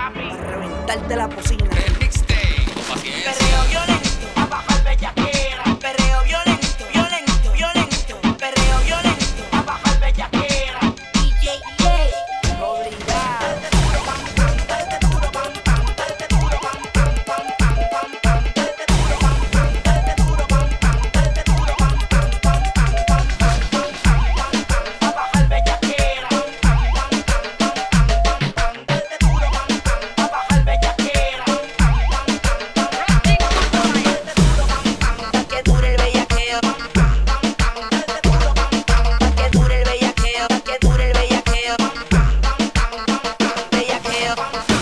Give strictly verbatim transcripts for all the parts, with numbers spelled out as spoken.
para reventarte la bocina. El mixtape, paciencia. Perreo violento, a bajar bellaquera. Perreo violento, violento, violento. Perreo violento, a bajar bellaquera. D J J, obligado. Darte duro, pam, pam, darte duro, pam, pam, pam, pam, pam, pam. Darte duro, pam, pam, darte duro, pam, pam, darte duro, pam, pam, pam, pam, pam, pam, pam, pam, pam, a bajar bellaquera. Pam, pam, pam, pam, pam, pam, pam, darte duro, pam, pam, a bajar bellaquera. Pam, pam, pam, pam, pam, darte duro, pam, pam, pa' que dure el bellaqueo. Pam, pam, pam, pam, darte duro, pam, pam, pa' que dure el bellaqueo, pa' que dure el bellaqueo. Pam, pam, pam, pam, pam, pam, bellaqueo. Pam, pam,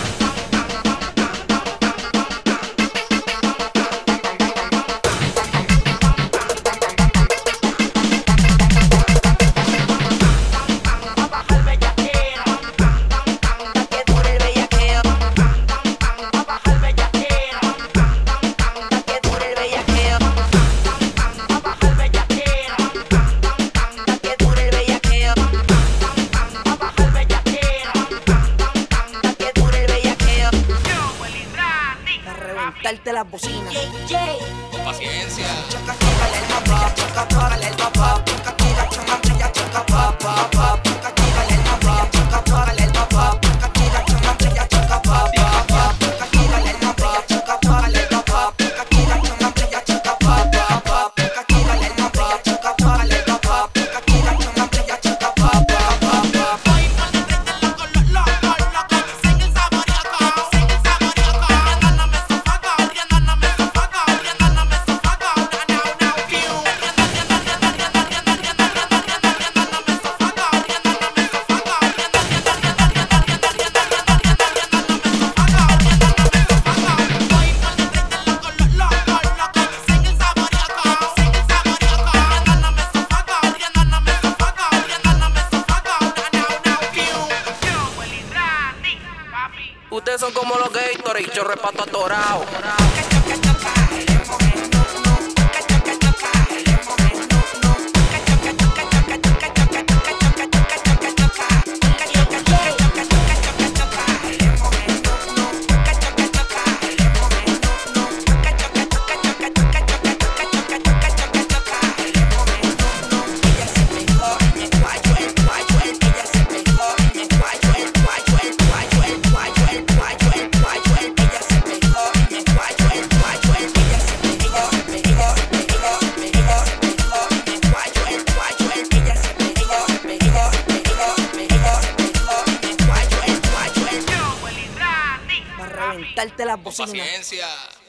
a bajar bellaquera. Pam, pam, pam, pa' que dure el bellaqueo. Pam, pam, pam, a bajar bellaquera. Pam, pam, pam, pa' que dure el bellaqueo. Pam, pam, pam, a bajar bellaquera. Pam, pam, pam, pa' que dure el bellaqueo. Pam, pam, pam, a bajar bellaquera. Pam, pam, pam, pa' que dure el bellaqueo. Para reventarte las bocinas. Con paciencia. Choca, tócale el mambo, choca, tócale el mambo, choca, tira, chuma, brilla, choca, pop, pop, pop, choca, tírale el mambo, choca, tócale el mambo, choca, tira, chuma, brilla, choca, pop, pop, pop, choca, tírale el mambo, choca, tócale el mambo, choca, tira, chuma, brilla, choca, pop, pop, pop, choca, tírale el mambo, choca, tócale el mambo, choca, tira, chuma, brilla, choca, pop, pop, pop, pop. Voy por detrás del loco, lo- loco, loco, dicen el saboreaco, dicen el saboreaco. Riendo no me sofoco, riendo no me sofoco, riendo no me sofoco. Now, now, now, piu. Riendo, riendo, riendo, riendo, riendo, riendo, riendo, riendo, riendo no me sofoco, riendo no me sofoco, riendo, riendo, riendo, riendo, riendo, riendo, riendo, riendo, riendo no me sofoco, riendo no me sofoco. Voy por detrás del loco, lo- loco, loco, dicen el saboreaco, dicen el saboreaco. Riendo no me sofoco, riendo no me sofoco, riendo no me sofoco. Now, now, now, piu. Ustedes son como los Gatorade, yo reparto atorado. Para reventarte las Con bocinas. paciencia.